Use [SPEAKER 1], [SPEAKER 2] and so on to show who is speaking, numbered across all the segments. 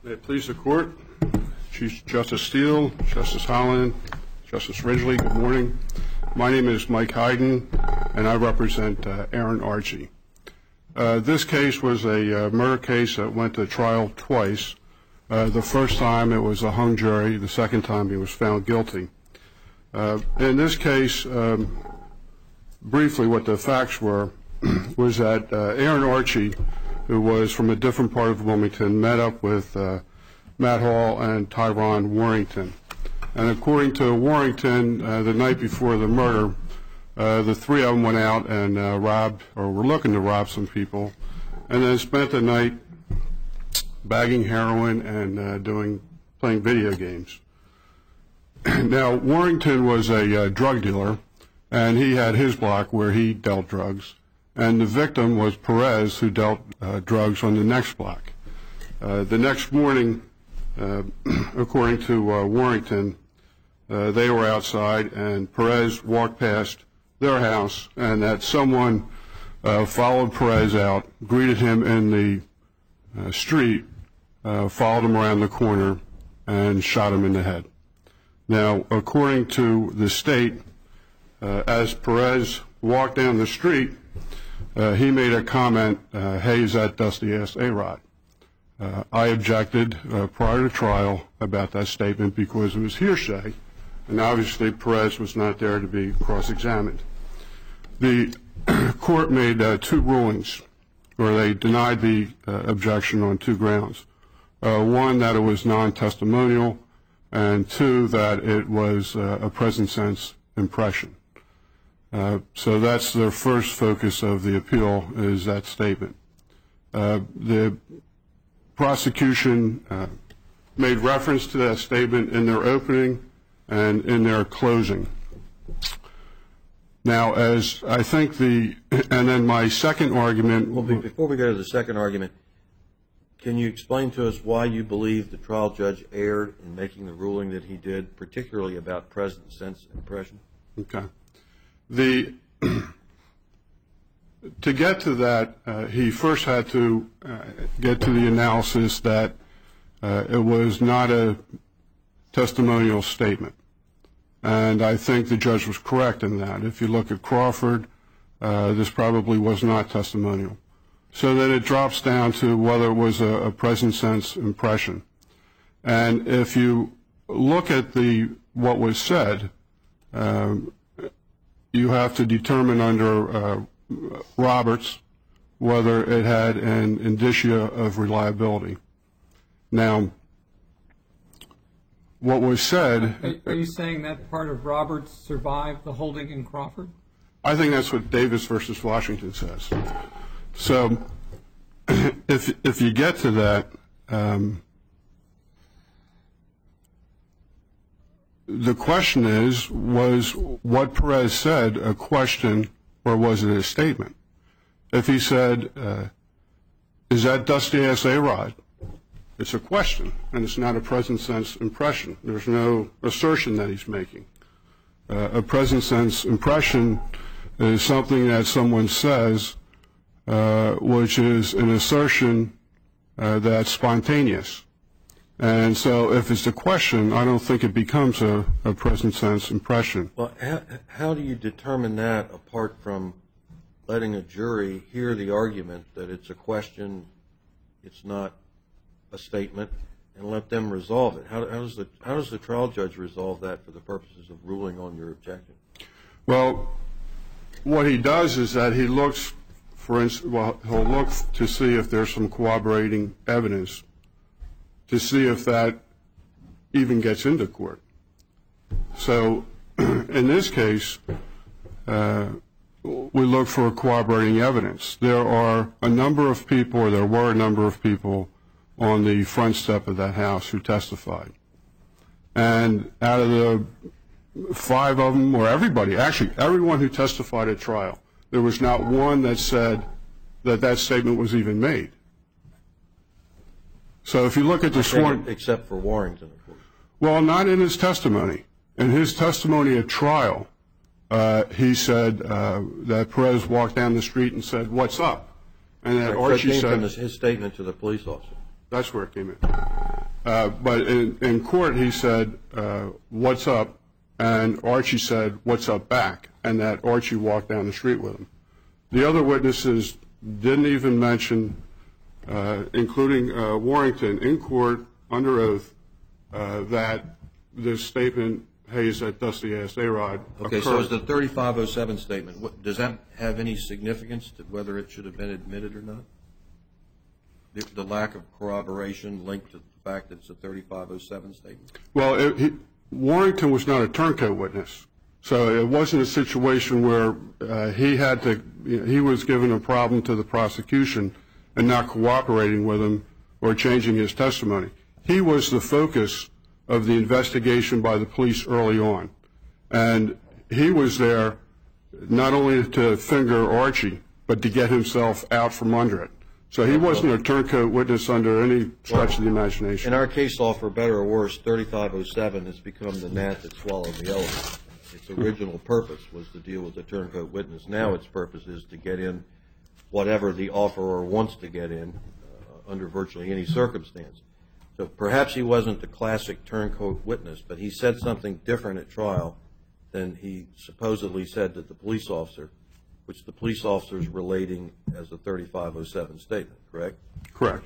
[SPEAKER 1] May it please the Court, Chief Justice Steele, Justice Holland, Justice Ridgely, good morning. My name is Mike Hayden, and I represent Aaron Archie. This case was a murder case that went to trial twice. The first time it was a hung jury, the second time he was found guilty. In this case, briefly what the facts were was that Aaron Archie, who was from a different part of Wilmington, met up with Matt Hall and Tyrone Warrington. And according to Warrington, the night before the murder, the three of them went out and were looking to rob some people, and then spent the night bagging heroin and playing video games. Now, Warrington was a drug dealer, and he had his block where he dealt drugs. And the victim was Perez, who dealt drugs on the next block. The next morning, according to Warrington, they were outside, and Perez walked past their house, and that someone followed Perez out, greeted him in the street, followed him around the corner, and shot him in the head. Now, according to the state, as Perez walked down the street, he made a comment, hey, is that dusty-ass A-Rod? I objected prior to trial about that statement because it was hearsay, and obviously Perez was not there to be cross-examined. The court made two rulings where they denied the objection on two grounds. One, that it was non-testimonial, and two, that it was a present-sense impression. So that's the first focus of the appeal, is that statement. The prosecution made reference to that statement in their opening and in their closing. Now, as I think and then my second argument...
[SPEAKER 2] Well, before we go to the second argument, can you explain to us why you believe the trial judge erred in making the ruling that he did, particularly about present-sense impression?
[SPEAKER 1] Okay. To get to that, he first had to get to the analysis that it was not a testimonial statement. And I think the judge was correct in that. If you look at Crawford, this probably was not testimonial. So then it drops down to whether it was a present-sense impression. And if you look at what was said, you have to determine under Roberts whether it had an indicia of reliability. Now, what was said...
[SPEAKER 3] Are you saying that part of Roberts survived the holding in Crawford?
[SPEAKER 1] I think that's what Davis versus Washington says. So if you get to that, the question is, was what Perez said a question or was it a statement? If he said, is that dusty-ass A-Rod? It's a question, and it's not a present-sense impression. There's no assertion that he's making. A present-sense impression is something that someone says, which is an assertion that's spontaneous. And so if it's a question, I don't think it becomes a present-sense impression.
[SPEAKER 2] Well, how do you determine that apart from letting a jury hear the argument that it's a question, it's not a statement, and let them resolve it? How does the trial judge resolve that for the purposes of ruling on your objection?
[SPEAKER 1] Well, what he does is that he looks, he'll look to see if there's some corroborating evidence, to see if that even gets into court. So in this case, we look for corroborating evidence. There were a number of people on the front step of that house who testified. And out of the five of them, or everybody, actually everyone who testified at trial, there was not one that said that statement was even made. So if you look at the sworn...
[SPEAKER 2] Except for Warrington, of course.
[SPEAKER 1] Well, not in his testimony. In his testimony at trial, he said that Perez walked down the street and said, "What's up?" And that Archie said...
[SPEAKER 2] That came from his statement to the police officer.
[SPEAKER 1] That's where it came in. But in court, he said, what's up? And Archie said, what's up back? And that Archie walked down the street with him. The other witnesses didn't even mention, including Warrington, in court, under oath, that this statement, hey, is that dusty-ass A-Rod,
[SPEAKER 2] Okay,
[SPEAKER 1] occurred.
[SPEAKER 2] so is the 3507 statement, does that have any significance to whether it should have been admitted or not? The lack of corroboration linked to the fact that it's a 3507 statement?
[SPEAKER 1] Well, Warrington was not a turncoat witness, so it wasn't a situation where he was given a problem to the prosecution and not cooperating with him or changing his testimony. He was the focus of the investigation by the police early on, and he was there not only to finger Archie, but to get himself out from under it. So he wasn't a turncoat witness under any stretch of the imagination.
[SPEAKER 2] In our case law, for better or worse, 3507 has become the gnat that swallowed the elephant. Its original purpose was to deal with the turncoat witness. Now its purpose is to get in whatever the offeror wants to get in under virtually any circumstance. So perhaps he wasn't the classic turncoat witness, but he said something different at trial than he supposedly said to the police officer, which the police officer is relating as a 3507 statement, correct?
[SPEAKER 1] Correct.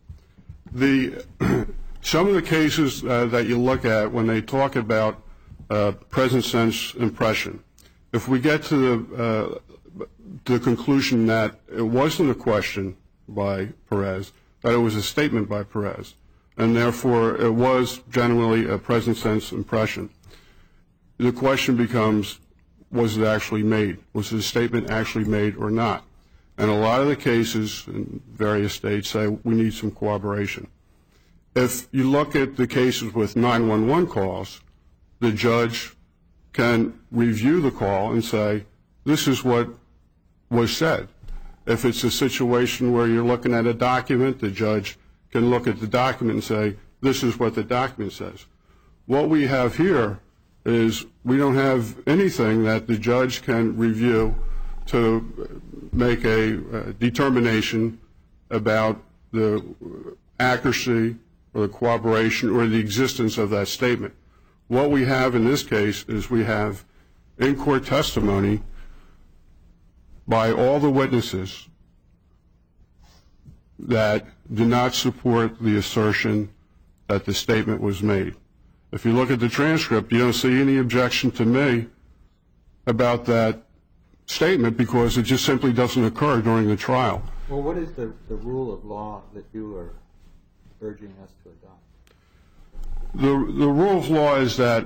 [SPEAKER 1] Some of the cases that you look at when they talk about present sense impression, if we get to the conclusion that it wasn't a question by Perez, that it was a statement by Perez, and therefore it was generally a present sense impression, the question becomes, was it actually made? Was the statement actually made or not? And a lot of the cases in various states say we need some corroboration. If you look at the cases with 911 calls, the judge can review the call and say, this is what was said. If it's a situation where you're looking at a document, the judge can look at the document and say, this is what the document says. What we have here is we don't have anything that the judge can review to make a determination about the accuracy or the corroboration or the existence of that statement. What we have in this case is we have in-court testimony by all the witnesses that do not support the assertion that the statement was made. If you look at the transcript, you don't see any objection to me about that statement because it just simply doesn't occur during the trial.
[SPEAKER 4] Well, what is the rule of law that you are urging us to adopt?
[SPEAKER 1] The rule of law is that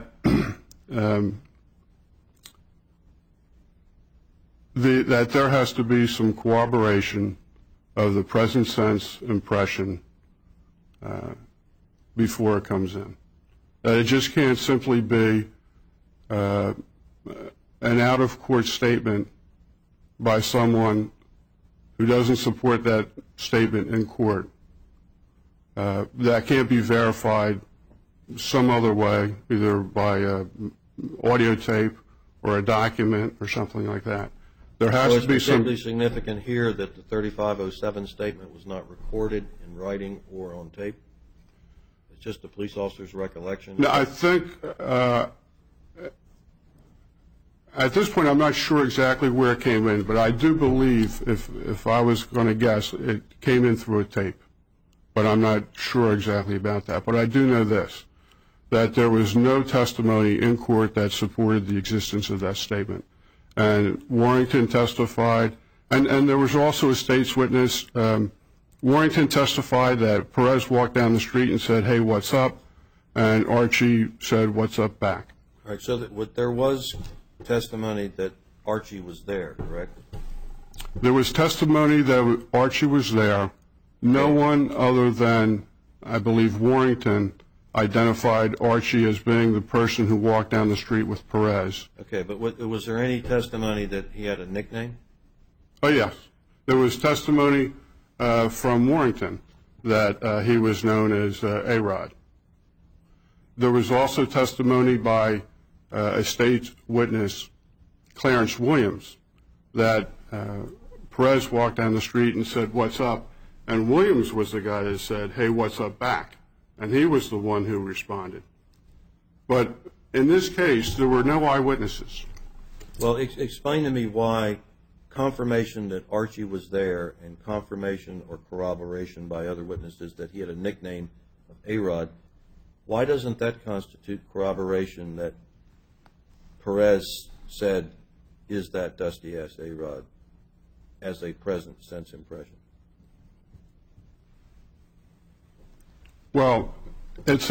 [SPEAKER 1] that there has to be some corroboration of the present sense impression before it comes in. It just can't simply be an out-of-court statement by someone who doesn't support that statement in court. That can't be verified some other way, either by audio tape or a document or something like that. There has to be some.
[SPEAKER 2] It's particularly significant here that the 3507 statement was not recorded in writing or on tape. It's just the police officer's recollection.
[SPEAKER 1] No, I think at this point I'm not sure exactly where it came in, but I do believe, if I was going to guess, it came in through a tape. But I'm not sure exactly about that. But I do know this, that there was no testimony in court that supported the existence of that statement. And Warrington testified, and there was also a state's witness. Warrington testified that Perez walked down the street and said, hey, what's up? And Archie said, what's up back?
[SPEAKER 2] All right, so there was testimony that Archie was there, correct?
[SPEAKER 1] There was testimony that Archie was there. No one other than, I believe, Warrington identified Archie as being the person who walked down the street with Perez.
[SPEAKER 2] Okay, but was there any testimony that he had a nickname?
[SPEAKER 1] Oh, yes. There was testimony from Warrington that he was known as A-Rod. There was also testimony by a state witness, Clarence Williams, that Perez walked down the street and said, what's up? And Williams was the guy that said, hey, what's up back? And he was the one who responded. But in this case, there were no eyewitnesses.
[SPEAKER 2] Well, explain to me why confirmation that Archie was there and confirmation or corroboration by other witnesses that he had a nickname of A-Rod, why doesn't that constitute corroboration that Perez said is that dusty-ass A-Rod as a present sense impression?
[SPEAKER 1] Well, it's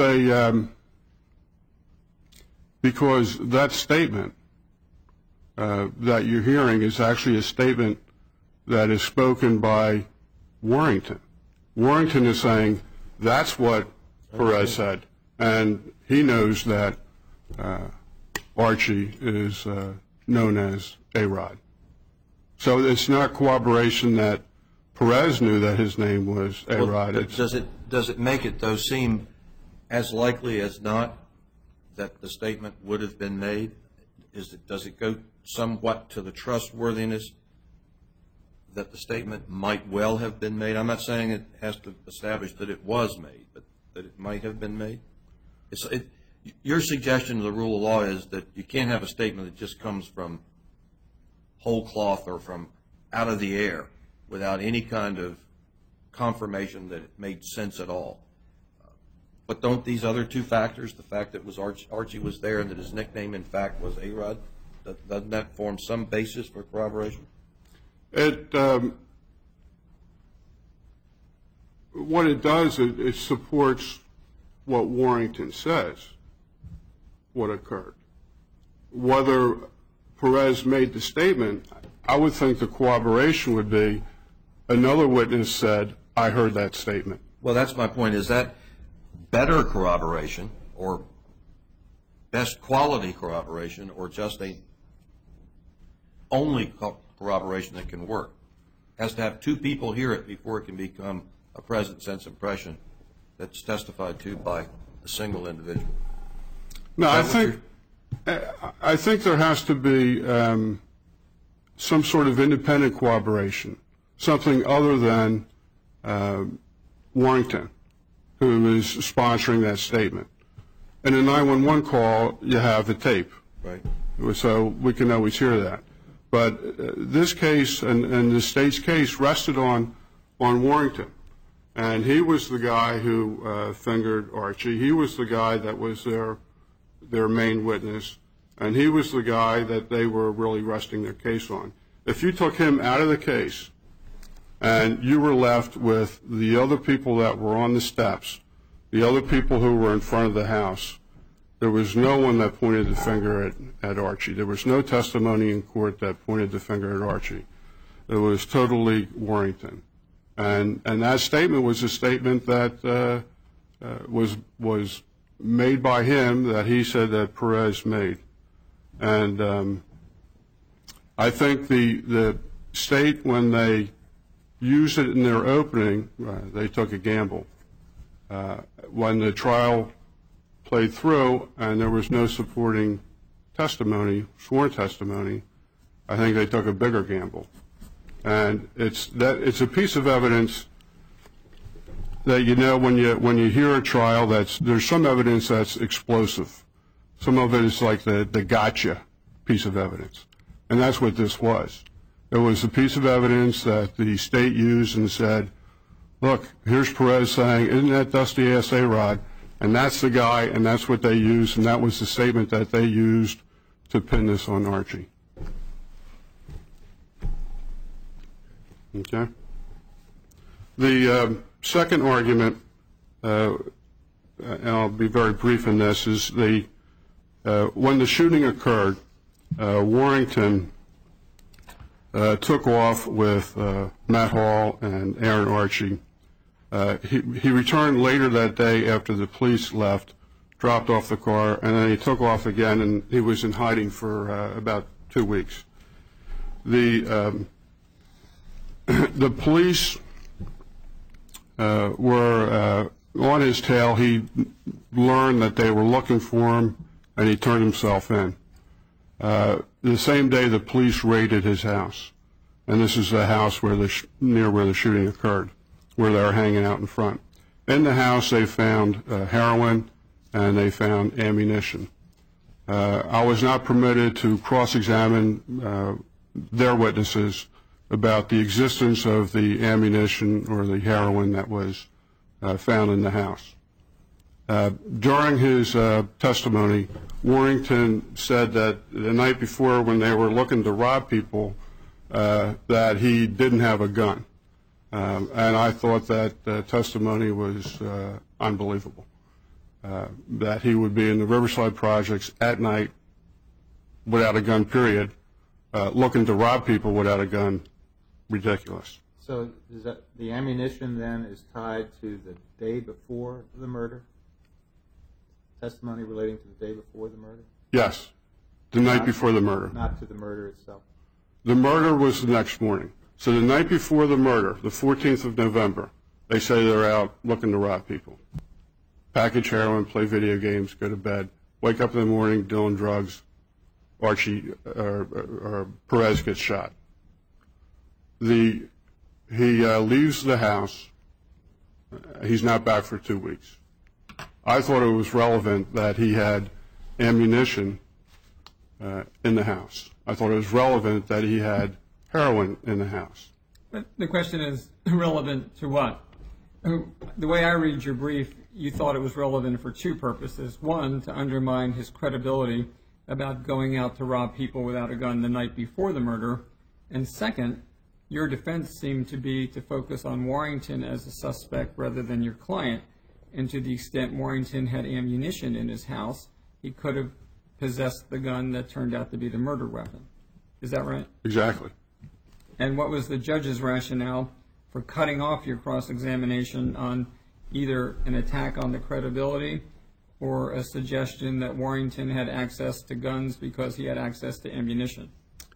[SPEAKER 1] because that statement that you're hearing is actually a statement that is spoken by Warrington. Warrington is saying that's what Perez said, and he knows that Archie is known as A-Rod. So it's not corroboration that Perez knew that his name was A-Rod.
[SPEAKER 2] Well, does it make it, though, seem as likely as not that the statement would have been made? Does it go somewhat to the trustworthiness that the statement might well have been made? I'm not saying it has to establish that it was made, but that it might have been made. Your suggestion of the rule of law is that you can't have a statement that just comes from whole cloth or from out of the air without any kind of confirmation that it made sense at all. But don't these other two factors, the fact that Archie was there and that his nickname, in fact, was A-Rod, doesn't that form some basis for corroboration?
[SPEAKER 1] What it does, it supports what Warrington says, what occurred. Whether Perez made the statement, I would think the corroboration would be another witness said, I heard that statement.
[SPEAKER 2] Well, that's my point. Is that better corroboration or best quality corroboration or just a only corroboration that can work? It has to have two people hear it before it can become a present sense impression that's testified to by a single individual.
[SPEAKER 1] No, I think there has to be some sort of independent corroboration, something other than Warrington, who is sponsoring that statement. In a 911 call, you have the tape.
[SPEAKER 2] Right.
[SPEAKER 1] So we can always hear that. But this case and the state's case rested on Warrington. And he was the guy who fingered Archie. He was the guy that was their main witness. And he was the guy that they were really resting their case on. If you took him out of the case and you were left with the other people that were on the steps, the other people who were in front of the house, there was no one that pointed the finger at Archie. There was no testimony in court that pointed the finger at Archie. It was totally Warrington. And that statement was a statement that was made by him that he said that Perez made. And I think the state, when they used it in their opening, they took a gamble. When the trial played through and there was no supporting testimony, sworn testimony, I think they took a bigger gamble. And it's a piece of evidence that you know when you hear a trial there's some evidence that's explosive. Some of it is like the gotcha piece of evidence. And that's what this was. It was a piece of evidence that the state used and said, look, here's Perez saying, isn't that dusty-ass A-Rod? And that's the guy, and that's what they used, and that was the statement that they used to pin this on Archie. Okay? The second argument, and I'll be very brief in this, is when the shooting occurred, Warrington took off with Matt Hall and Aaron Archie. He returned later that day after the police left, dropped off the car, and then he took off again, and he was in hiding for about 2 weeks. The police were on his tail. He learned that they were looking for him, and he turned himself in. The same day, the police raided his house, and this is the house near where the shooting occurred. where they were hanging out in front. In the house, they found heroin and they found ammunition. I was not permitted to cross-examine their witnesses about the existence of the ammunition or the heroin that was found in the house. During his testimony, Warrington said that the night before when they were looking to rob people, that he didn't have a gun. And I thought that testimony was unbelievable, that he would be in the Riverside Projects at night without a gun, period, looking to rob people without a gun. Ridiculous.
[SPEAKER 4] So is that the ammunition then is tied to the day before the murder? Testimony relating to the day before the murder?
[SPEAKER 1] Yes, the night before the murder.
[SPEAKER 4] Not to the murder itself?
[SPEAKER 1] The murder was the next morning. So the night before the murder, the 14th of November, they say they're out looking to rob people. Package heroin, play video games, go to bed, wake up in the morning, doing drugs. Perez gets shot. He leaves the house. He's not back for 2 weeks. I thought it was relevant that he had ammunition in the house. I thought it was relevant that he had heroin in the house.
[SPEAKER 3] But the question is, relevant to what? The way I read your brief, you thought it was relevant for two purposes. One, to undermine his credibility about going out to rob people without a gun the night before the murder. And second, your defense seemed to be to focus on Warrington as a suspect rather than your client. And to the extent Warrington had ammunition in his house, he could have possessed the gun that turned out to be the murder weapon. Is that right?
[SPEAKER 1] Exactly.
[SPEAKER 3] And what was the judge's rationale for cutting off your cross-examination on either an attack on the credibility or a suggestion that Warrington had access to guns because he had access to ammunition?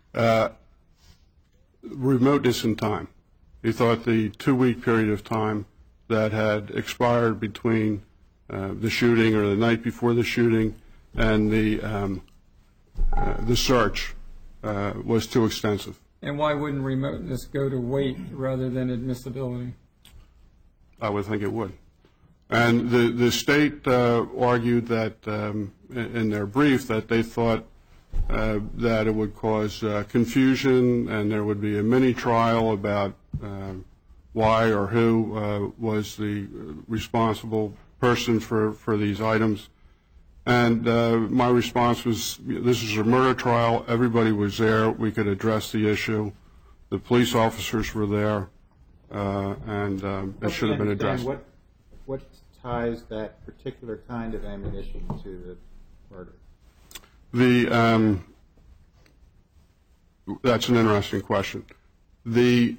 [SPEAKER 1] Remoteness in time. He thought the 2-week period of time that had expired between the shooting or the night before the shooting and the search was too extensive.
[SPEAKER 3] And why wouldn't remoteness go to weight rather than admissibility?
[SPEAKER 1] I would think it would. And the state argued that in their brief that they thought that it would cause confusion and there would be a mini trial about why or who was the responsible person for these items. And my response was, this is a murder trial. Everybody was there. We could address the issue. The police officers were there, and it should have been addressed.
[SPEAKER 4] What ties that particular kind of ammunition to the murder?
[SPEAKER 1] That's an interesting question. They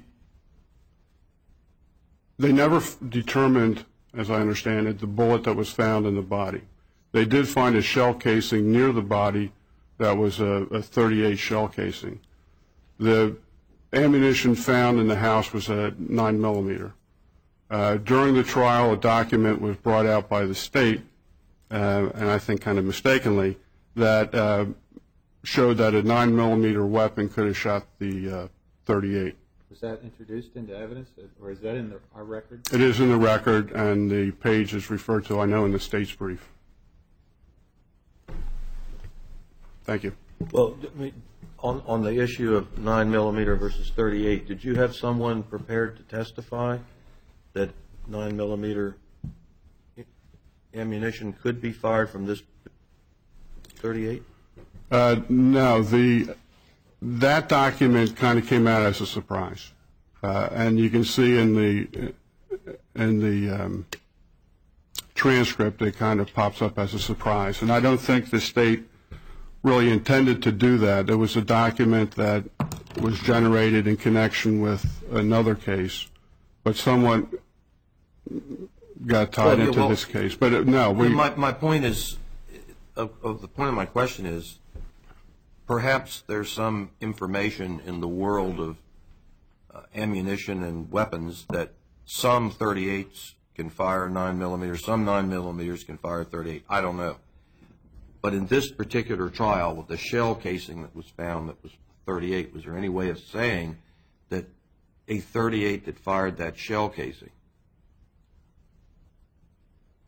[SPEAKER 1] never determined, as I understand it, the bullet that was found in the body. They did find a shell casing near the body that was a .38 shell casing. The ammunition found in the house was a 9mm. During the trial, a document was brought out by the state, and I think kind of mistakenly, that showed that a 9mm weapon could have shot the .38.
[SPEAKER 4] Was that introduced into evidence, or is that in our record?
[SPEAKER 1] It is in the record, and the page is referred to, I know, in the state's brief. Thank you.
[SPEAKER 2] Well, on the issue of 9mm versus .38, did you have someone prepared to testify that 9mm ammunition could be fired from this .38?
[SPEAKER 1] No. That document kind of came out as a surprise, and you can see in the transcript it kind of pops up as a surprise. And I don't think the state really intended to do that. It was a document that was generated in connection with another case, but someone got tied into this case. But no,
[SPEAKER 2] my point is, the point of my question is, perhaps there's some information in the world of ammunition and weapons that some .38s can fire 9mm, some 9mm can fire .38. I don't know. But in this particular trial, with the shell casing that was found that was .38, was there any way of saying that a .38 that fired that shell casing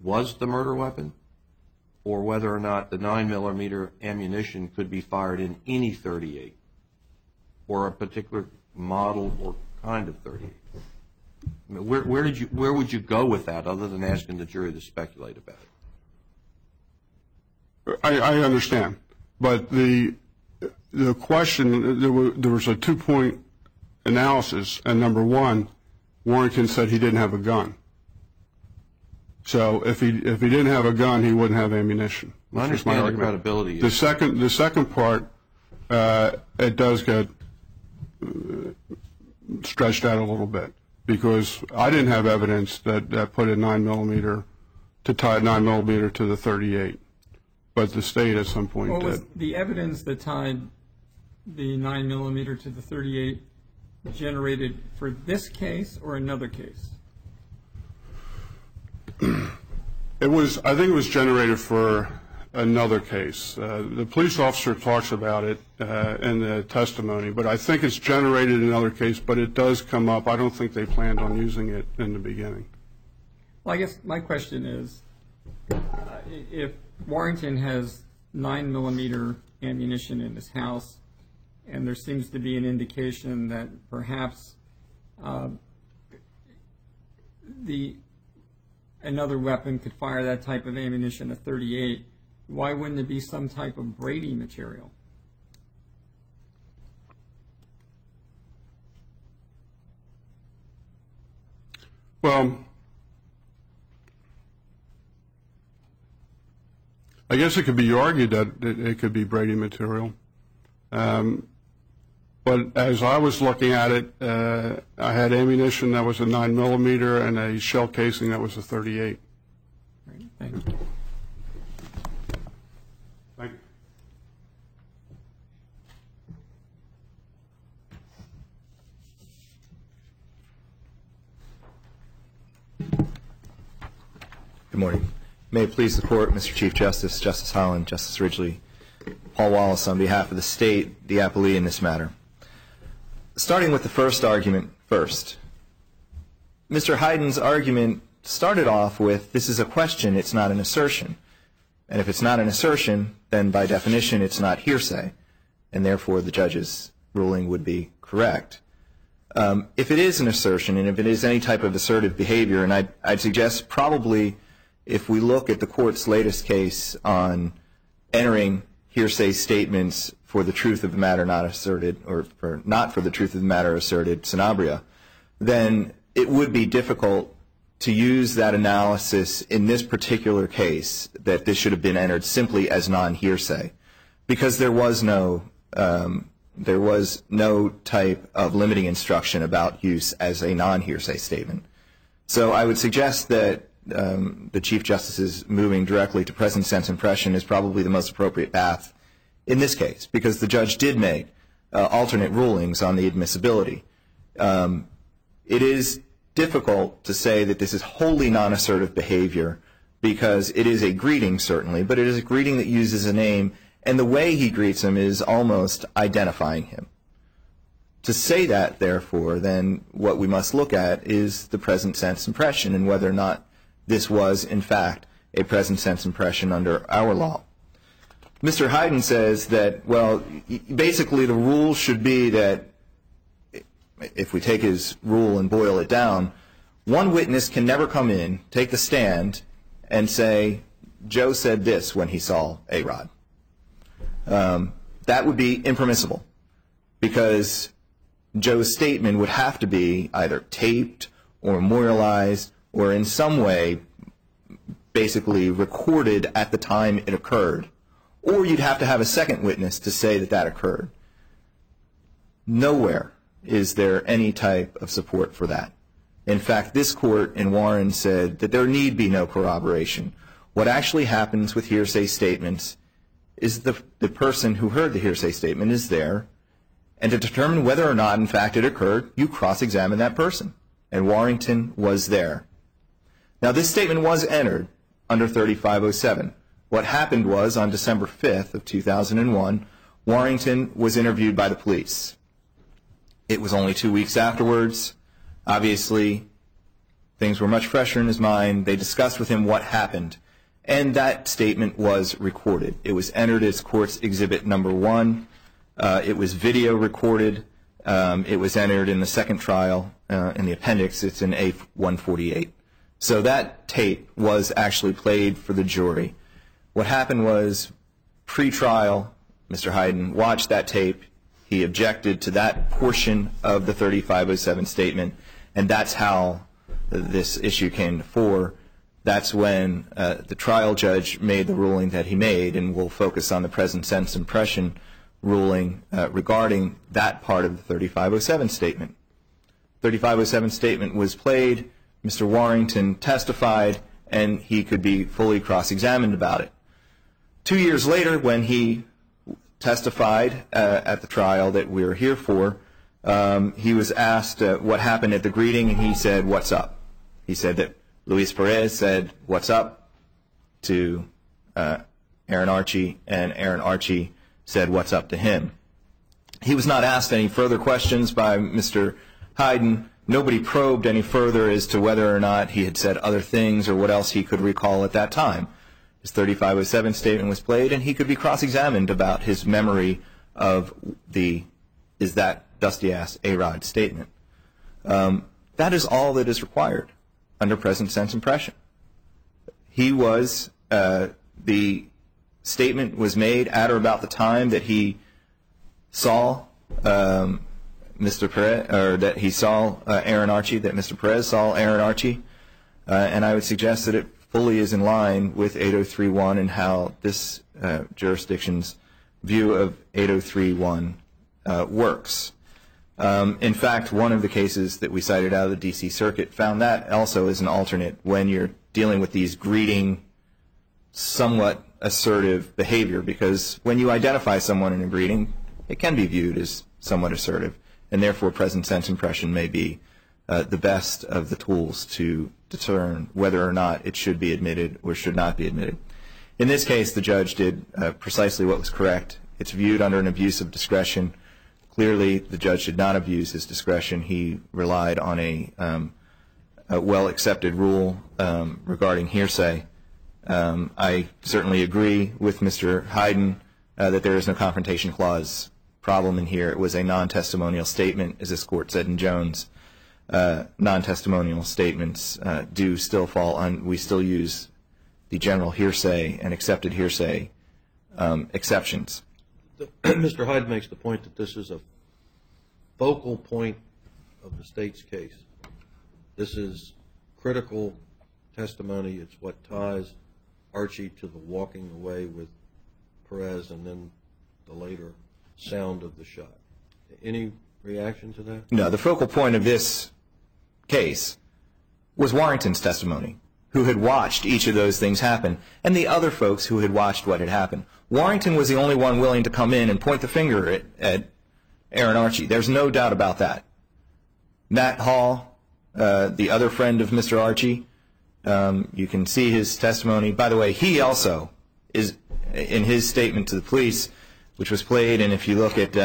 [SPEAKER 2] was the murder weapon, or whether or not the 9mm ammunition could be fired in any .38, or a particular model or kind of .38. I mean, where would you go with that, other than asking the jury to speculate about it?
[SPEAKER 1] I understand, but the question, there was a 2-point analysis, and number one, Warrington said he didn't have a gun. So if he didn't have a gun, he wouldn't have ammunition.
[SPEAKER 2] I understand the credibility.
[SPEAKER 1] The second part, it does get stretched out a little bit, because I didn't have evidence that put a 9mm to tie a 9mm to the .38, but the state at some point
[SPEAKER 3] What was
[SPEAKER 1] did.
[SPEAKER 3] the evidence that tied the 9mm to the .38 generated for this case or another case?
[SPEAKER 1] I think it was generated for another case. The police officer talks about it in the testimony, but I think it's generated in another case, but it does come up. I don't think they planned on using it in the beginning.
[SPEAKER 3] Well, I guess my question is, if Warrington has 9mm ammunition in his house, and there seems to be an indication that perhaps another weapon could fire that type of ammunition, a .38, why wouldn't it be some type of Brady material?
[SPEAKER 1] Well, I guess it could be argued that it could be Brady material. But as I was looking at it, I had ammunition that was a 9mm and a shell casing that was a .38.
[SPEAKER 3] Right, thank you.
[SPEAKER 1] Thank you.
[SPEAKER 5] Good morning. May it please the Court, Mr. Chief Justice, Justice Holland, Justice Ridgely, Paul Wallace on behalf of the State, the appellee in this matter. Starting with the first argument first. Mr. Hyden's argument started off with, this is a question, it's not an assertion. And if it's not an assertion, then by definition it's not hearsay, and therefore the judge's ruling would be correct. If it is an assertion, and if it is any type of assertive behavior, and I'd suggest probably if we look at the Court's latest case on entering hearsay statements for the truth of the matter not asserted, or not for the truth of the matter asserted, Sanabria, then it would be difficult to use that analysis in this particular case, that this should have been entered simply as non-hearsay, because there was no type of limiting instruction about use as a non-hearsay statement. So I would suggest that the Chief Justice's moving directly to present sense impression is probably the most appropriate path in this case, because the judge did make alternate rulings on the admissibility. It is difficult to say that this is wholly non-assertive behavior, because it is a greeting, certainly, but it is a greeting that uses a name, and the way he greets him is almost identifying him. To say that, therefore, then what we must look at is the present sense impression, and whether or not this was, in fact, a present sense impression under our law. Mr. Hyden says that, well, basically the rule should be that, if we take his rule and boil it down, one witness can never come in, take the stand, and say, Joe said this when he saw A-Rod. That would be impermissible, because Joe's statement would have to be either taped or memorialized or in some way basically recorded at the time it occurred. Or you'd have to have a second witness to say that that occurred. Nowhere is there any type of support for that. In fact, this court in Warren said that there need be no corroboration. What actually happens with hearsay statements is the person who heard the hearsay statement is there, and to determine whether or not, in fact, it occurred, you cross-examine that person. And Warrington was there. Now, this statement was entered under 3507. What happened was, on December 5th of 2001, Warrington was interviewed by the police. It was only 2 weeks afterwards. Obviously, Things were much fresher in his mind. They discussed with him what happened. And that statement was recorded. It was entered as Court's Exhibit Number 1. It was video recorded. It was entered in the second trial in the appendix. It's in A148. So that tape was actually played for the jury. What happened was, pre-trial, Mr. Hyden watched that tape. He objected to that portion of the 3507 statement, and that's how this issue came to fore. That's when the trial judge made the ruling that he made, and we'll focus on the present sense impression ruling regarding that part of the 3507 statement. 3507 statement was played, Mr. Warrington testified, and he could be fully cross-examined about it. 2 years later, when he testified at the trial that we're here for, he was asked what happened at the greeting, and he said, "What's up?" He said that Luis Perez said, "What's up?" to Aaron Archie, and Aaron Archie said, "What's up?" to him. He was not asked any further questions by Mr. Hyden. Nobody probed any further as to whether or not he had said other things or what else he could recall at that time. His 3507 statement was played, and he could be cross-examined about his memory of the "is that dusty-ass A-Rod" statement. That is all that is required under present sense impression. He was, the statement was made at or about the time that he saw Mr. Perez, or that he saw Aaron Archie, that Mr. Perez saw Aaron Archie, and I would suggest that it fully is in line with 8031 and how this jurisdiction's view of 8031 works. In fact, one of the cases that we cited out of the D.C. Circuit found that also as an alternate when you're dealing with these greeting, somewhat assertive behavior, because when you identify someone in a greeting, it can be viewed as somewhat assertive, and therefore present sense impression may be the best of the tools to discern whether or not it should be admitted or should not be admitted. In this case, the judge did precisely what was correct. It's viewed under an abuse of discretion. Clearly, the judge did not abuse his discretion. He relied on a well-accepted rule regarding hearsay. I certainly agree with Mr. Hyden that there is no confrontation clause problem in here. It was a non-testimonial statement, as this court said in Jones. Non-testimonial statements do still fall on, we still use the general hearsay and accepted hearsay exceptions.
[SPEAKER 2] Mr. Hyde makes the point that this is a focal point of the state's case. This is critical testimony. It's what ties Archie to the walking away with Perez and then the later sound of the shot. Any reaction to that?
[SPEAKER 5] No, the focal point of this case was Warrington's testimony, who had watched each of those things happen, and the other folks who had watched what had happened. Warrington was the only one willing to come in and point the finger at Aaron Archie. There's no doubt about that. Matt Hall, the other friend of Mr. Archie, you can see his testimony. By the way, he also is, in his statement to the police, which was played, and if you look at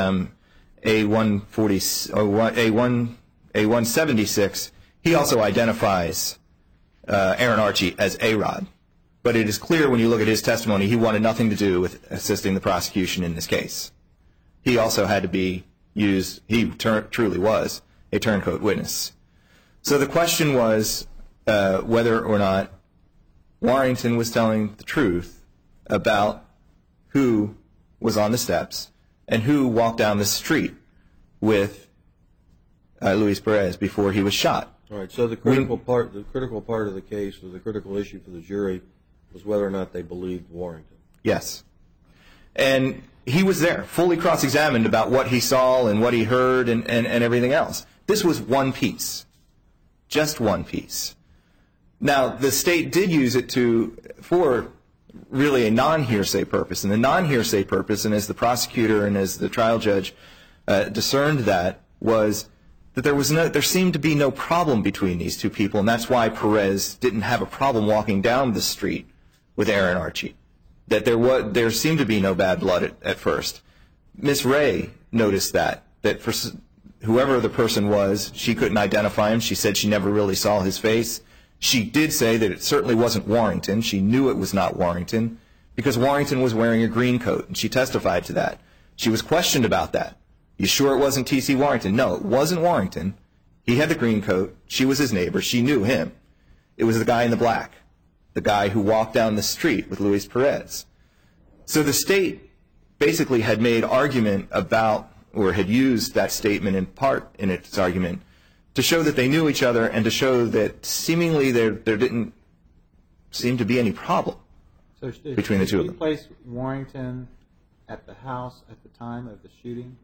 [SPEAKER 5] A176, he also identifies Aaron Archie as A-Rod. But it is clear when you look at his testimony, he wanted nothing to do with assisting the prosecution in this case. He also had to be used, he truly was a turncoat witness. So the question was whether or not Warrington was telling the truth about who was on the steps and who walked down the street with Luis Perez before he was shot.
[SPEAKER 2] All right, so the critical part of the case, or the critical issue for the jury, was whether or not they believed Warrington.
[SPEAKER 5] Yes. And he was there, fully cross-examined about what he saw and what he heard and everything else. This was one piece, just one piece. Now, the state did use it for really a non-hearsay purpose. And the non-hearsay purpose, and as the prosecutor and as the trial judge discerned that, was that there seemed to be no problem between these two people, and that's why Perez didn't have a problem walking down the street with Aaron Archie. That there seemed to be no bad blood at first. Miss Ray noticed that for whoever the person was, she couldn't identify him. She said she never really saw his face. She did say that it certainly wasn't Warrington. She knew it was not Warrington because Warrington was wearing a green coat, and she testified to that. She was questioned about that. You sure it wasn't T.C. Warrington? No, it wasn't Warrington. He had the green coat. She was his neighbor. She knew him. It was the guy in the black, the guy who walked down the street with Luis Perez. So the state basically had made argument about, or had used that statement in part in its argument to show that they knew each other and to show that seemingly there didn't seem to be any problem between the two of them.
[SPEAKER 4] Did she place Warrington at the house at the time of the shooting?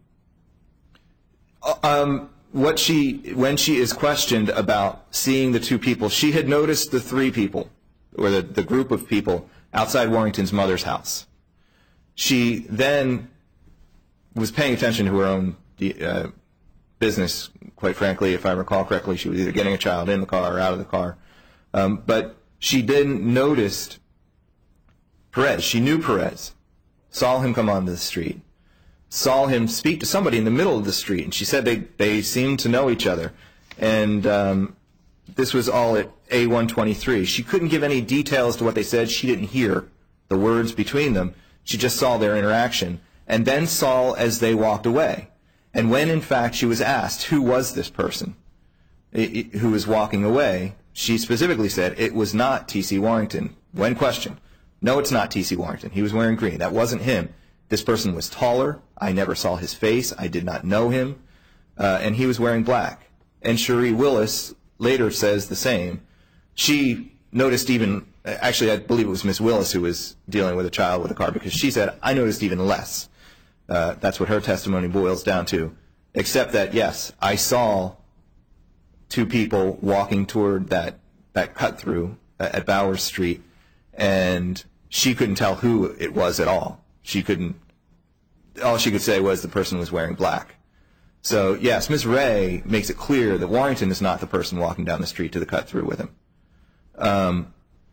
[SPEAKER 5] When she is questioned about seeing the two people, she had noticed the three people, or the group of people outside Warrington's mother's house. She then was paying attention to her own business, quite frankly. If I recall correctly, she was either getting a child in the car or out of the car. But she then noticed Perez. She knew Perez, saw him come onto the street, saw him speak to somebody in the middle of the street, and she said they seemed to know each other. And this was all at A123. She couldn't give any details to what they said. She didn't hear the words between them. She just saw their interaction and then saw as they walked away. And when, in fact, she was asked, who was this person who was walking away, she specifically said it was not T.C. Warrington. When questioned, no, it's not T.C. Warrington. He was wearing green. That wasn't him. This person was taller. I never saw his face. I did not know him. And he was wearing black. And Cherie Willis later says the same. She noticed even, actually I believe it was Miss Willis who was dealing with a child with a car, because she said, I noticed even less. That's what her testimony boils down to. Except that, yes, I saw two people walking toward that cut through at Bowers Street, and she couldn't tell who it was at all. All she could say was the person was wearing black. So, yes, Ms. Ray makes it clear that Warrington is not the person walking down the street to the cut through with him.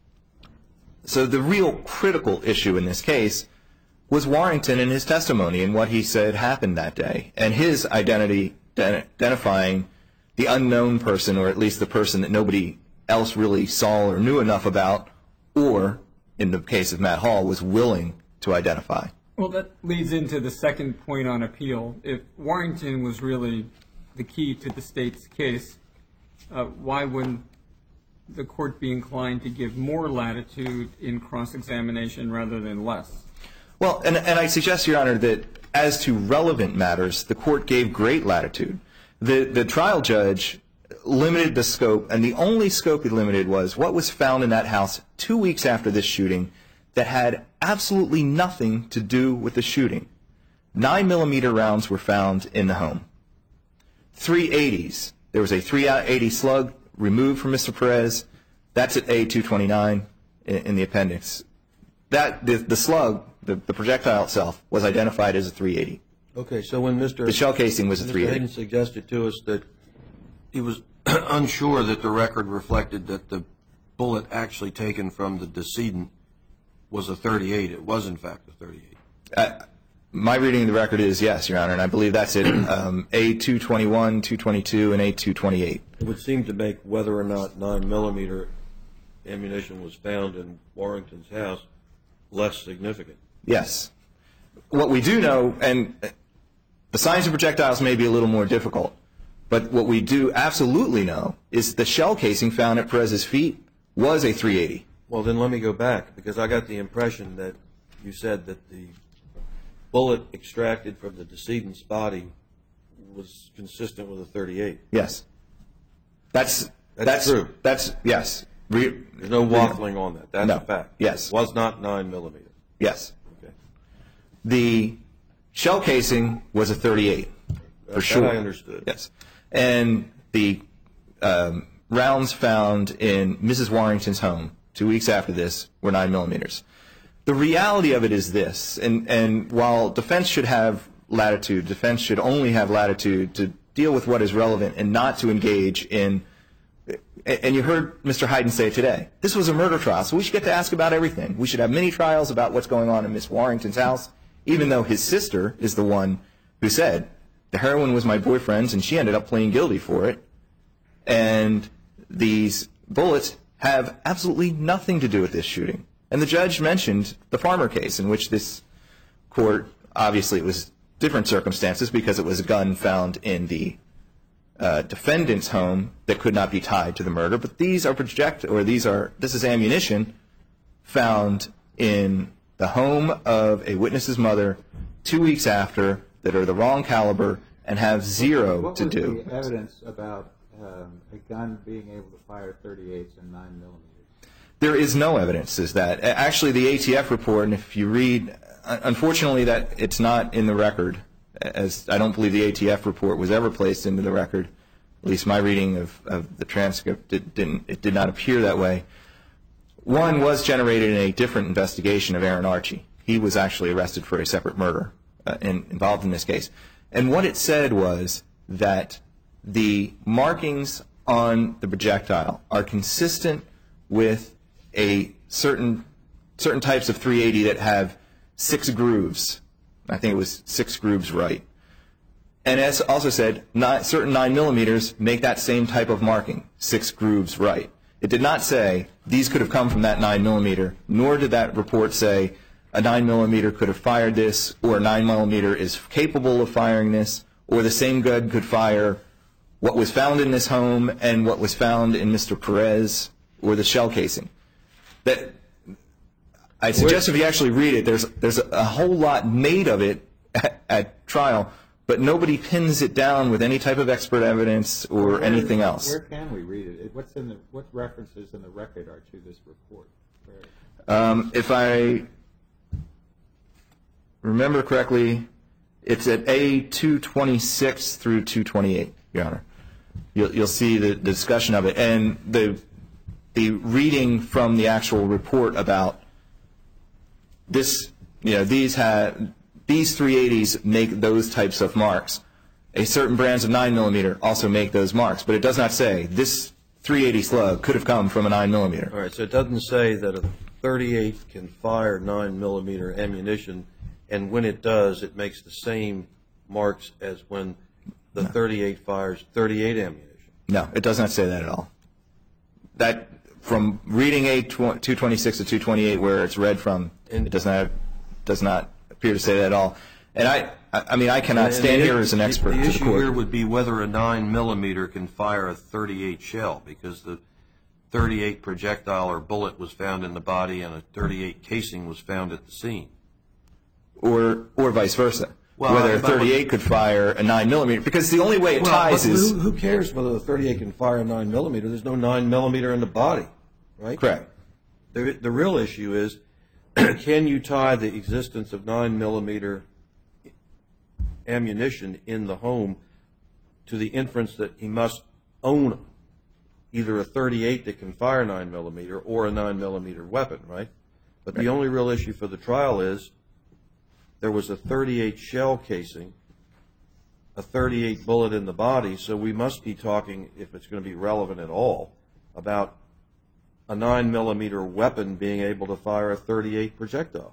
[SPEAKER 5] So the real critical issue in this case was Warrington and his testimony and what he said happened that day, and his identity identifying the unknown person, or at least the person that nobody else really saw or knew enough about, or, in the case of Matt Hall, was willing to identify.
[SPEAKER 3] Well, that leads into the second point on appeal. If Warrington was really the key to the state's case, why wouldn't the court be inclined to give more latitude in cross-examination rather than less?
[SPEAKER 5] Well, and I suggest, Your Honor, that as to relevant matters, the court gave great latitude. The trial judge limited the scope, and the only scope he limited was what was found in that house 2 weeks after this shooting that had absolutely nothing to do with the shooting. 9mm rounds were found in the home. 380s. There was a .380 slug removed from Mr. Perez. That's at A229 in the appendix. The slug, the projectile itself, was identified as a .380.
[SPEAKER 2] Okay, so when
[SPEAKER 5] The shell casing was a
[SPEAKER 2] Mr.
[SPEAKER 5] .380.
[SPEAKER 2] Hayden suggested to us that he was unsure that the record reflected that the bullet actually taken from the decedent was a .38. It was, in fact, a .38.
[SPEAKER 5] My reading of the record is yes, Your Honor, and I believe that's it. A221, 222, and A228.
[SPEAKER 2] It would seem to make whether or not 9mm ammunition was found in Warrington's house less significant.
[SPEAKER 5] Yes. What we do know, and the science of projectiles may be a little more difficult, but what we do absolutely know is the shell casing found at Perez's feet was a .380.
[SPEAKER 2] Well, then let me go back, because I got the impression that you said that the bullet extracted from the decedent's body was consistent with a .38.
[SPEAKER 5] Yes. That's
[SPEAKER 2] true.
[SPEAKER 5] Yes.
[SPEAKER 2] There's no waffling on that. That's
[SPEAKER 5] No.
[SPEAKER 2] a fact.
[SPEAKER 5] Yes.
[SPEAKER 2] It was not 9mm.
[SPEAKER 5] Yes.
[SPEAKER 2] Okay.
[SPEAKER 5] The shell casing was a .38, for
[SPEAKER 2] That
[SPEAKER 5] sure.
[SPEAKER 2] I understood.
[SPEAKER 5] Yes. And the rounds found in Mrs. Warrington's home 2 weeks after this were 9mm. The reality of it is this, and while defense should have latitude, defense should only have latitude to deal with what is relevant and not to engage in, and you heard Mr. Hayden say today, this was a murder trial, so we should get to ask about everything. We should have many trials about what's going on in Miss Warrington's house, even though his sister is the one who said, the heroin was my boyfriend's and she ended up pleading guilty for it, and these bullets have absolutely nothing to do with this shooting. And the judge mentioned the Farmer case, in which this court, obviously it was different circumstances because it was a gun found in the defendant's home that could not be tied to the murder, but these are this is ammunition found in the home of a witness's mother 2 weeks after that are the wrong caliber and have zero to do.
[SPEAKER 4] What was the evidence about a gun being able to fire .38s and 9mm?
[SPEAKER 5] There is no evidence as that. Actually, the ATF report, and if you read, unfortunately that it's not in the record, as I don't believe the ATF report was ever placed into the record. At least my reading of the transcript, it did not appear that way. One was generated in a different investigation of Aaron Archie. He was actually arrested for a separate murder involved in this case. And what it said was that the markings on the projectile are consistent with a certain types of .380 that have 6 grooves. I think it was 6 grooves right. And as also said, certain 9mm make that same type of marking, 6 grooves right. It did not say these could have come from that 9mm, nor did that report say a 9mm could have fired this, or a 9mm is capable of firing this, or the same gun could fire what was found in this home and what was found in Mr. Perez, or the shell casing. That I suggest if you actually read it, there's a whole lot made of it at trial, but nobody pins it down with any type of expert evidence or anything else.
[SPEAKER 4] Where can we read it? What references in the record are to this report?
[SPEAKER 5] If I remember correctly, it's at A226 through 228, Your Honor. You'll see the discussion of it, and the reading from the actual report about this. These 380s make those types of marks. A certain brands of 9mm also make those marks, but it does not say this 380 slug could have come from a 9mm.
[SPEAKER 2] All right, so it doesn't say that a .38 can fire 9mm ammunition, and when it does, it makes the same marks as when the .38 fires .38 ammunition.
[SPEAKER 5] No, it does not say that at all. That, from reading A226 to 228, where it's read from, it does not appear to say that at all. And I mean, I cannot stand here as an expert.
[SPEAKER 2] The issue here would be whether a 9mm can fire a .38 shell, because the .38 projectile or bullet was found in the body and a .38 casing was found at the scene.
[SPEAKER 5] Or vice versa.
[SPEAKER 2] Well,
[SPEAKER 5] whether a .38 could fire a 9mm, because the only way it ties is...
[SPEAKER 2] Who cares whether the .38 can fire a 9mm? There's no 9mm in the body, right?
[SPEAKER 5] Correct.
[SPEAKER 2] The real issue is, can you tie the existence of 9mm ammunition in the home to the inference that he must own either a .38 that can fire 9mm or a 9mm weapon, right? But the only real issue for the trial is there was a .38 shell casing, a .38 bullet in the body, so we must be talking, if it's going to be relevant at all, about a 9mm weapon being able to fire a .38 projectile.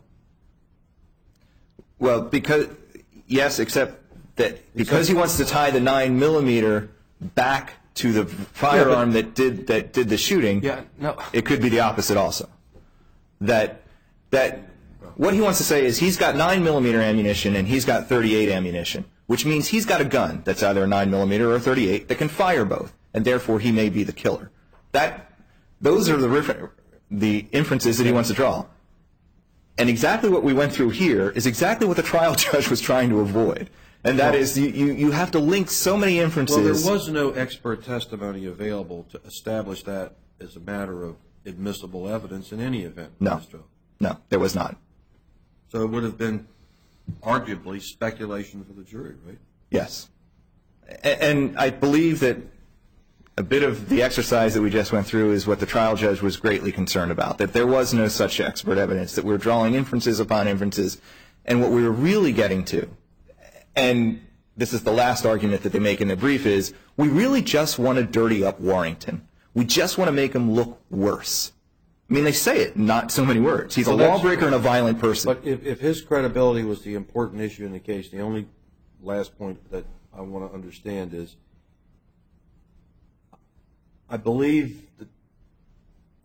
[SPEAKER 5] Well, yes, except that because he wants to tie the 9mm back to the firearm that did the shooting, it could be the opposite also. That what he wants to say is he's got 9mm ammunition and he's got .38 ammunition, which means he's got a gun that's either a 9mm or a .38 that can fire both, and therefore he may be the killer. Those are the inferences that he wants to draw. And exactly what we went through here is exactly what the trial judge was trying to avoid. And that is you have to link so many inferences.
[SPEAKER 2] Well, there was no expert testimony available to establish that as a matter of admissible evidence in any event.
[SPEAKER 5] No, there was not.
[SPEAKER 2] So it would have been arguably speculation for the jury, right?
[SPEAKER 5] Yes. And I believe that a bit of the exercise that we just went through is what the trial judge was greatly concerned about, that there was no such expert evidence, that we're drawing inferences upon inferences. And what we were really getting to, and this is the last argument that they make in the brief, is we really just want to dirty up Warrington. We just want to make him look worse. I mean, they say it, not so many words. He's a lawbreaker and a violent person.
[SPEAKER 2] But if his credibility was the important issue in the case, the only last point that I want to understand is I believe that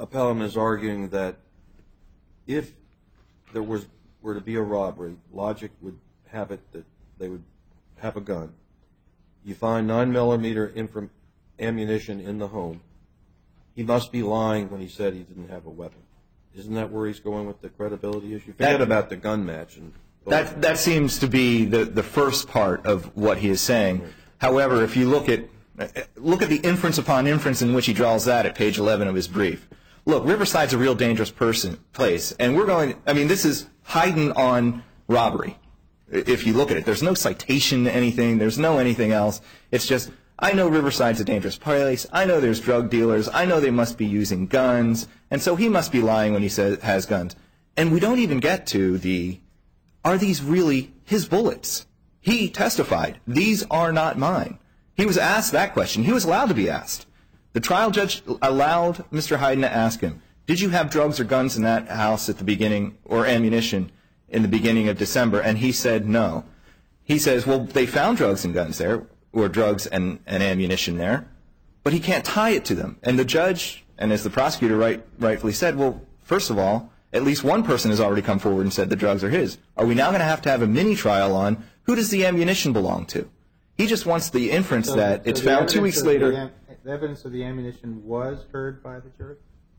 [SPEAKER 2] appellant is arguing that if there were to be a robbery, logic would have it that they would have a gun. You find 9mm ammunition in the home. He must be lying when he said he didn't have a weapon. Isn't that where he's going with the credibility issue? Forget about the gun match. And
[SPEAKER 5] that seems to be the first part of what he is saying. However, if you look at the inference upon inference in which he draws that at page 11 of his brief. Look, Riverside's a real dangerous place, and this is Hayden on robbery. If you look at it, there's no citation to anything. There's no anything else. It's just, I know Riverside's a dangerous place. I know there's drug dealers. I know they must be using guns, and so he must be lying when he says has guns. And we don't even get to are these really his bullets? He testified, these are not mine. He was asked that question. He was allowed to be asked. The trial judge allowed Mr. Hayden to ask him, did you have drugs or guns in that house at the beginning, or ammunition in the beginning of December? And he said no. He says, well, they found drugs and guns there, or drugs and ammunition there, but he can't tie it to them. And the judge, and as the prosecutor rightfully said, well, first of all, at least one person has already come forward and said the drugs are his. Are we now going to have a mini trial on who does the ammunition belong to? He just wants the inference that it's found 2 weeks later.
[SPEAKER 4] The evidence of the ammunition was heard by the jury?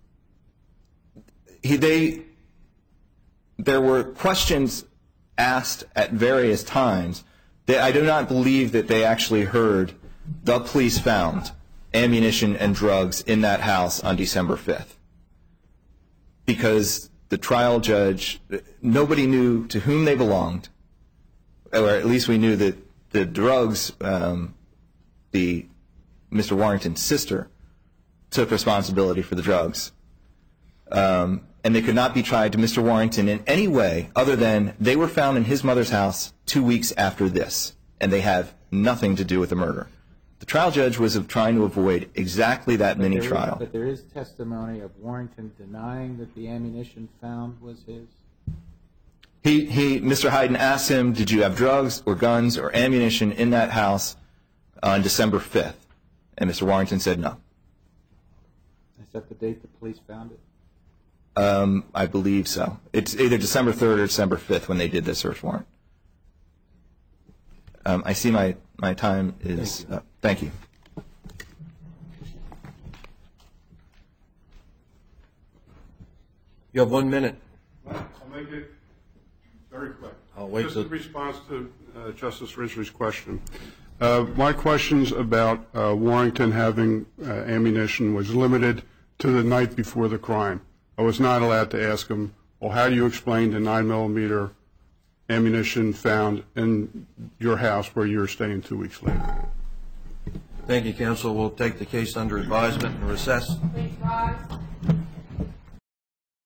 [SPEAKER 5] There were questions asked at various times that I do not believe that they actually heard the police found ammunition and drugs in that house on December 5th. Because the trial judge, nobody knew to whom they belonged, or at least we knew that the drugs, Mr. Warrington's sister took responsibility for the drugs. And they could not be tried to Mr. Warrington in any way other than they were found in his mother's house 2 weeks after this, and they have nothing to do with the murder. The trial judge was trying to avoid exactly that mini trial.
[SPEAKER 4] But there is testimony of Warrington denying that the ammunition found was his?
[SPEAKER 5] Mr. Hayden asked him, did you have drugs or guns or ammunition in that house on December 5th? And Mr. Warrington said no.
[SPEAKER 4] Is that the date the police found it?
[SPEAKER 5] I believe so. It's either December 3rd or December 5th when they did the search warrant. I see my time is up. Thank you.
[SPEAKER 2] You have 1 minute.
[SPEAKER 1] I'll make it very quick.
[SPEAKER 2] I'll wait
[SPEAKER 1] Just
[SPEAKER 2] till-
[SPEAKER 1] in response to Justice Ridgely's question. My questions about Warrington having ammunition was limited to the night before the crime. I was not allowed to ask him, well, how do you explain the 9mm ammunition found in your house where you were staying 2 weeks later?
[SPEAKER 2] Thank you, counsel. We'll take the case under advisement and recess.
[SPEAKER 6] Please rise.